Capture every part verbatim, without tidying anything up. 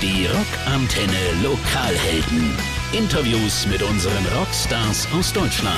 Die Rockantenne Lokalhelden. Interviews mit unseren Rockstars aus Deutschland.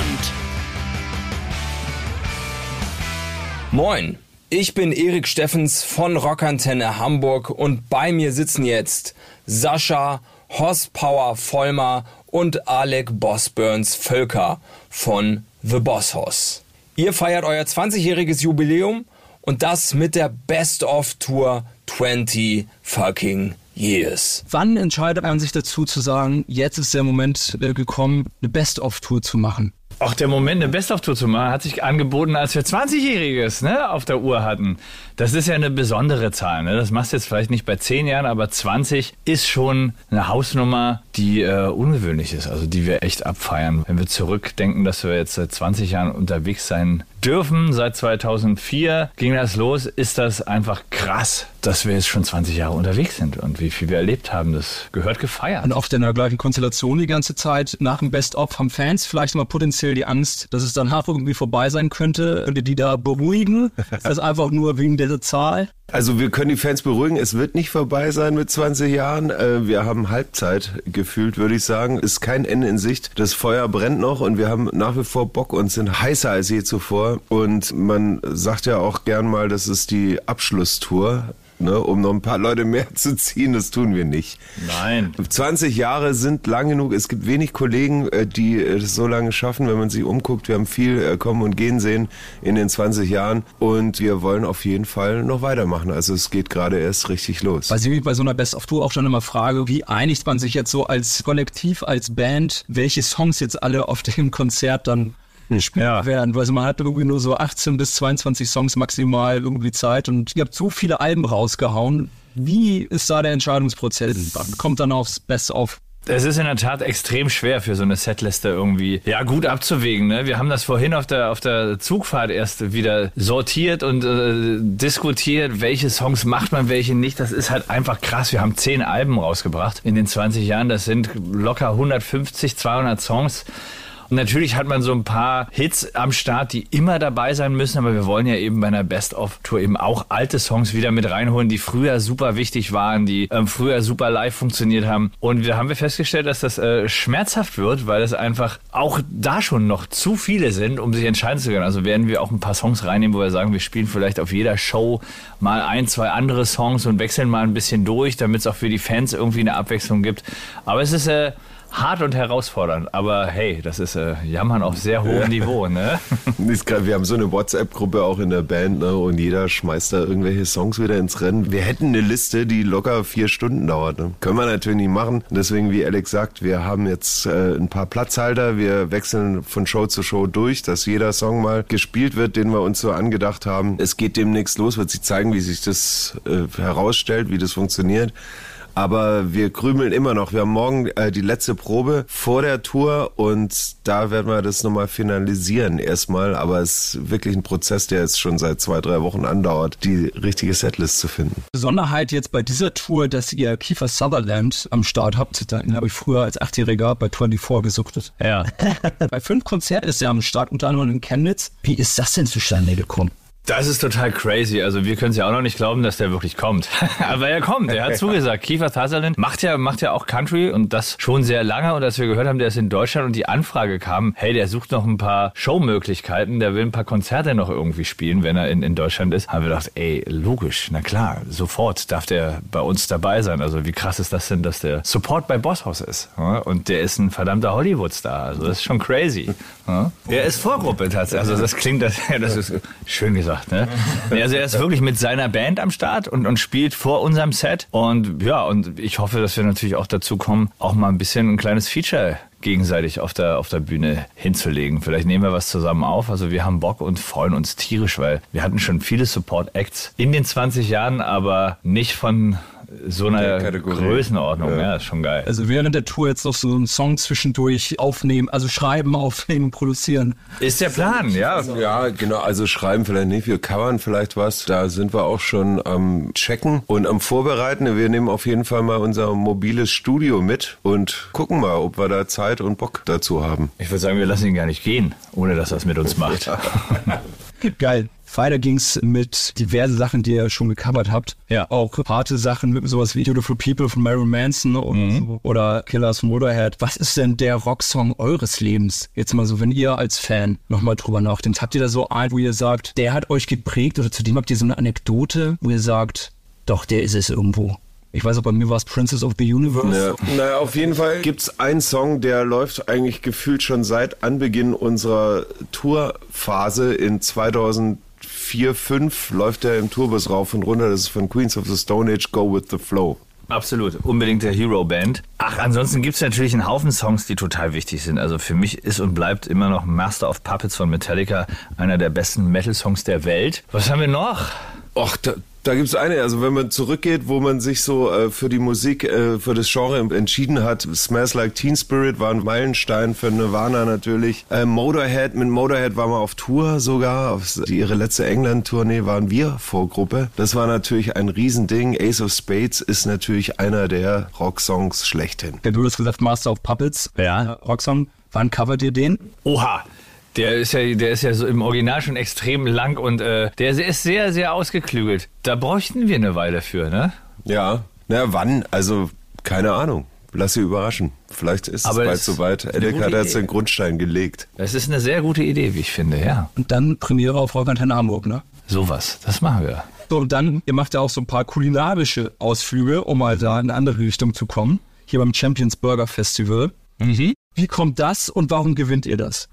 Moin, ich bin Erik Steffens von Rockantenne Hamburg und bei mir sitzen jetzt Sascha Horsepower Vollmer und Alec Bossburns Völker von The Boss Hoss. Ihr feiert euer zwanzigjähriges Jubiläum und das mit der Best-of-Tour zwanzig fucking years. Wann entscheidet man sich dazu zu sagen, jetzt ist der Moment gekommen, eine Best-of-Tour zu machen? Auch der Moment, eine Best-of-Tour zu machen, hat sich angeboten, als wir zwanzigjähriges ne, auf der Uhr hatten. Das ist ja eine besondere Zahl. Ne? Das machst du jetzt vielleicht nicht bei zehn Jahren, aber zwanzig ist schon eine Hausnummer, die äh, ungewöhnlich ist, also die wir echt abfeiern. Wenn wir zurückdenken, dass wir jetzt seit zwanzig Jahren unterwegs sein dürfen, seit zweitausendvier ging das los, ist das einfach krass, dass wir jetzt schon zwanzig Jahre unterwegs sind und wie viel wir erlebt haben. Das gehört gefeiert. Und oft in der gleichen Konstellation die ganze Zeit. Nach dem Best-of haben Fans vielleicht mal potenziell die Angst, dass es dann irgendwie vorbei sein könnte, die da beruhigen. Also einfach nur wegen dieser Zahl. Also wir können die Fans beruhigen, es wird nicht vorbei sein mit zwanzig Jahren. Wir haben Halbzeit gefühlt, würde ich sagen. Es ist kein Ende in Sicht. Das Feuer brennt noch und wir haben nach wie vor Bock und sind heißer als je zuvor. Und man sagt ja auch gern mal, das ist die Abschlusstour. Ne, um noch ein paar Leute mehr zu ziehen, das tun wir nicht. Nein. zwanzig Jahre sind lang genug. Es gibt wenig Kollegen, die das so lange schaffen, wenn man sich umguckt. Wir haben viel kommen und gehen sehen in den zwanzig Jahren und wir wollen auf jeden Fall noch weitermachen. Also es geht gerade erst richtig los. Was ich mich bei so einer Best-of-Tour auch schon immer frage, wie einigt man sich jetzt so als Kollektiv, als Band, welche Songs jetzt alle auf dem Konzert dann gespielt ja. werden, weil man hat irgendwie nur so achtzehn bis zweiundzwanzig Songs maximal irgendwie Zeit und ihr habt so viele Alben rausgehauen. Wie ist da der Entscheidungsprozess? Kommt dann aufs Best-of? Es ist in der Tat extrem schwer für so eine Setliste irgendwie ja gut abzuwägen. Ne? Wir haben das vorhin auf der auf der Zugfahrt erst wieder sortiert und äh, diskutiert, welche Songs macht man, welche nicht. Das ist halt einfach krass. Wir haben zehn Alben rausgebracht in den zwanzig Jahren. Das sind locker hundertfünfzig, zweihundert Songs. Und natürlich hat man so ein paar Hits am Start, die immer dabei sein müssen, aber wir wollen ja eben bei einer Best-of-Tour eben auch alte Songs wieder mit reinholen, die früher super wichtig waren, die ähm, früher super live funktioniert haben. Und da haben wir festgestellt, dass das äh, schmerzhaft wird, weil es einfach auch da schon noch zu viele sind, um sich entscheiden zu können. Also werden wir auch ein paar Songs reinnehmen, wo wir sagen, wir spielen vielleicht auf jeder Show mal ein, zwei andere Songs und wechseln mal ein bisschen durch, damit es auch für die Fans irgendwie eine Abwechslung gibt. Aber es ist äh, hart und herausfordernd, aber hey, das ist äh, Jammern auf sehr hohem ja. Niveau, ne? Wir haben so eine WhatsApp-Gruppe auch in der Band, ne? Und jeder schmeißt da irgendwelche Songs wieder ins Rennen. Wir hätten eine Liste, die locker vier Stunden dauert. Ne? Können wir natürlich nicht machen. Deswegen, wie Alex sagt, wir haben jetzt äh, ein paar Platzhalter. Wir wechseln von Show zu Show durch, dass jeder Song mal gespielt wird, den wir uns so angedacht haben. Es geht demnächst los, wird sich zeigen, wie sich das äh, herausstellt, wie das funktioniert. Aber wir krümeln immer noch. Wir haben morgen äh, die letzte Probe vor der Tour und da werden wir das nochmal finalisieren erstmal. Aber es ist wirklich ein Prozess, der jetzt schon seit zwei, drei Wochen andauert, die richtige Setlist zu finden. Besonderheit jetzt bei dieser Tour, dass ihr Kiefer Sutherland am Start habt. Da habe ich früher als Achtjähriger bei vierundzwanzig gesuchtet. Ja. Bei fünf Konzerten ist er am Start, unter anderem in Chemnitz. Wie ist das denn zustande gekommen? Das ist total crazy. Also wir können es ja auch noch nicht glauben, dass der wirklich kommt. Aber er kommt, er hat zugesagt. Kiefer Sutherland macht ja, macht ja auch Country und das schon sehr lange. Und als wir gehört haben, der ist in Deutschland und die Anfrage kam, hey, der sucht noch ein paar Showmöglichkeiten, der will ein paar Konzerte noch irgendwie spielen, wenn er in, in Deutschland ist. Haben wir gedacht, ey, logisch, na klar, sofort darf der bei uns dabei sein. Also wie krass ist das denn, dass der Support bei Boss Hoss ist? Und der ist ein verdammter Hollywood-Star. Also das ist schon crazy. Er ist Vorgruppe tatsächlich. Also das klingt, das, das ist schön gesagt. Ne? Also er ist wirklich mit seiner Band am Start und, und spielt vor unserem Set. Und ja, und ich hoffe, dass wir natürlich auch dazu kommen, auch mal ein bisschen ein kleines Feature gegenseitig auf der, auf der Bühne hinzulegen. Vielleicht nehmen wir was zusammen auf. Also wir haben Bock und freuen uns tierisch, weil wir hatten schon viele Support-Acts in den zwanzig Jahren, aber nicht von so einer Größenordnung. Ja. ja, ist schon geil. Also während der Tour jetzt noch so einen Song zwischendurch aufnehmen, also schreiben, aufnehmen, produzieren. Ist der Plan, ja. Ja, genau, also schreiben vielleicht nicht, wir covern vielleicht was, da sind wir auch schon am Checken und am Vorbereiten. Wir nehmen auf jeden Fall mal unser mobiles Studio mit und gucken mal, ob wir da Zeit und Bock dazu haben. Ich würde sagen, wir lassen ihn gar nicht gehen, ohne dass er es mit uns macht. Geil. Weiter ging's mit diversen Sachen, die ihr schon gecovert habt. Ja. Auch harte Sachen mit sowas wie Beautiful People von Marilyn Manson oder, mhm. so, oder Killers von Motorhead. Was ist denn der Rocksong eures Lebens? Jetzt mal so, wenn ihr als Fan nochmal drüber nachdenkt. Habt ihr da so einen, wo ihr sagt, der hat euch geprägt oder zu dem habt ihr so eine Anekdote, wo ihr sagt, doch, der ist es irgendwo? Ich weiß auch, bei mir war es Princess of the Universe. Ja. Naja, auf jeden Fall gibt's einen Song, der läuft eigentlich gefühlt schon seit Anbeginn unserer Tourphase in zweitausendvier, fünf läuft der im Tourbus rauf und runter. Das ist von Queens of the Stone Age, Go With The Flow. Absolut, unbedingt der Hero-Band. Ach, ansonsten gibt es natürlich einen Haufen Songs, die total wichtig sind. Also für mich ist und bleibt immer noch Master of Puppets von Metallica einer der besten Metal-Songs der Welt. Was haben wir noch? Och, da, da gibt's eine, also wenn man zurückgeht, wo man sich so äh, für die Musik, äh, für das Genre entschieden hat, Smells Like Teen Spirit war ein Meilenstein für Nirvana natürlich. Äh, Motorhead, mit Motorhead waren wir auf Tour sogar, auf die, ihre letzte England-Tournee waren wir Vorgruppe. Das war natürlich ein Riesending. Ace of Spades ist natürlich einer der Rocksongs schlechthin. Ja, du hast gesagt Master of Puppets, ja, Rocksong. Wann covert ihr den? Oha! Der ist ja, der ist ja so im Original schon extrem lang und äh, der ist sehr, sehr ausgeklügelt. Da bräuchten wir eine Weile für, ne? Ja, na wann? Also keine Ahnung. Lass sie überraschen. Vielleicht ist Aber es bald es soweit. Alec hat jetzt den Grundstein gelegt. Das ist eine sehr gute Idee, wie ich finde, ja. Und dann Premiere auf Rockantenne Hamburg, ne? Sowas, das machen wir. So, und dann, ihr macht ja auch so ein paar kulinarische Ausflüge, um mal da in eine andere Richtung zu kommen. Hier beim Champions Burger Festival. Mhm. Wie kommt das und warum gewinnt ihr das?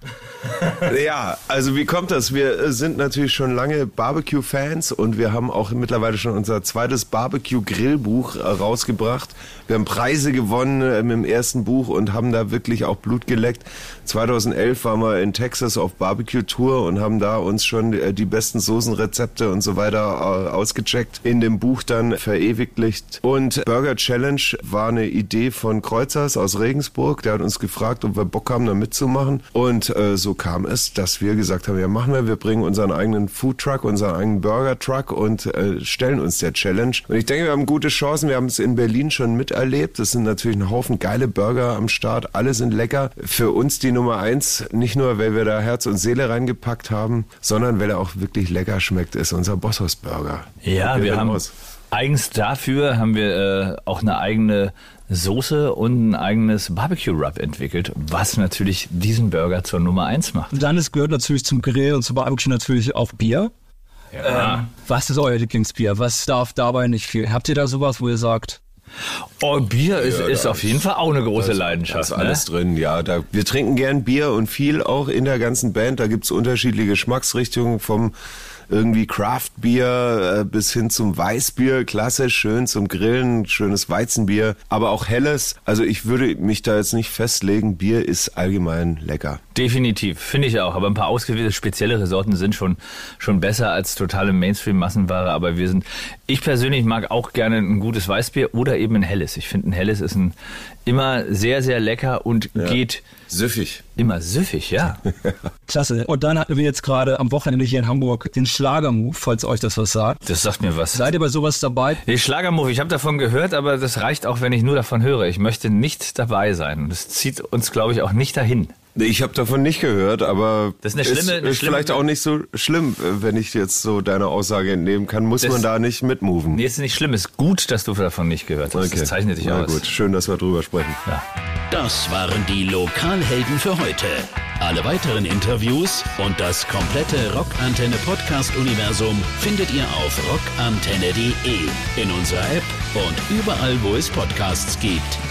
Ja, also wie kommt das? Wir sind natürlich schon lange Barbecue-Fans und wir haben auch mittlerweile schon unser zweites Barbecue-Grillbuch rausgebracht. Wir haben Preise gewonnen im ersten Buch und haben da wirklich auch Blut geleckt. zweitausendelf waren wir in Texas auf Barbecue-Tour und haben da uns schon die besten Soßenrezepte und so weiter ausgecheckt, in dem Buch dann verewigt. Und Burger Challenge war eine Idee von Kreuzers aus Regensburg. Der hat uns gefragt, ob wir Bock haben, da mitzumachen. Und äh, so kam es, dass wir gesagt haben, ja machen wir, wir bringen unseren eigenen Foodtruck, unseren eigenen Burger-Truck und äh, stellen uns der Challenge. Und ich denke, wir haben gute Chancen. Wir haben es in Berlin schon miterlebt. Es sind natürlich ein Haufen geile Burger am Start. Alle sind lecker. Für uns die Nummer eins, nicht nur, weil wir da Herz und Seele reingepackt haben, sondern weil er auch wirklich lecker schmeckt, ist unser Bosshaus Burger. Ja, wir, wir haben aus. Eigens dafür haben wir äh, auch eine eigene Soße und ein eigenes Barbecue-Rub entwickelt, was natürlich diesen Burger zur Nummer eins macht. Und dann ist, gehört natürlich zum Grill und zum Barbecue natürlich auch Bier. Ja. Ähm, was ist euer Lieblingsbier? Was darf dabei nicht fehlen? Habt ihr da sowas, wo ihr sagt... Oh, Bier ist, ja, ist auf jeden Fall auch eine große das, Leidenschaft. Da ist alles ne? drin, ja. Da, wir trinken gern Bier und viel auch in der ganzen Band. Da gibt's unterschiedliche Geschmacksrichtungen vom irgendwie Craft-Bier äh, bis hin zum Weißbier, klassisch, schön zum Grillen, schönes Weizenbier, aber auch helles. Also ich würde mich da jetzt nicht festlegen, Bier ist allgemein lecker. Definitiv, finde ich auch, aber ein paar ausgewählte speziellere Sorten sind schon, schon besser als totale Mainstream-Massenware, aber wir sind, ich persönlich mag auch gerne ein gutes Weißbier oder eben ein helles. Ich finde ein helles ist ein immer sehr, sehr lecker und ja. geht... Süffig. Immer süffig, ja. Klasse. Und dann hatten wir jetzt gerade am Wochenende hier in Hamburg den Schlagermove, falls euch das was sagt. Das sagt mir was. Seid ihr bei sowas dabei? Den Schlagermove, ich habe davon gehört, aber das reicht auch, wenn ich nur davon höre. Ich möchte nicht dabei sein. Das zieht uns, glaube ich, auch nicht dahin. Ich habe davon nicht gehört, aber das ist, eine schlimme, ist, eine ist schlimme vielleicht auch nicht so schlimm, wenn ich jetzt so deine Aussage entnehmen kann. Muss das, man da nicht mitmoven? Nee, ist nicht schlimm. Ist gut, dass du davon nicht gehört hast. Okay. Das zeichnet dich Na aus. Gut, schön, dass wir drüber sprechen. Ja. Das waren die Lokalhelden für heute. Alle weiteren Interviews und das komplette Rockantenne Podcast-Universum findet ihr auf rockantenne punkt de, in unserer App und überall, wo es Podcasts gibt.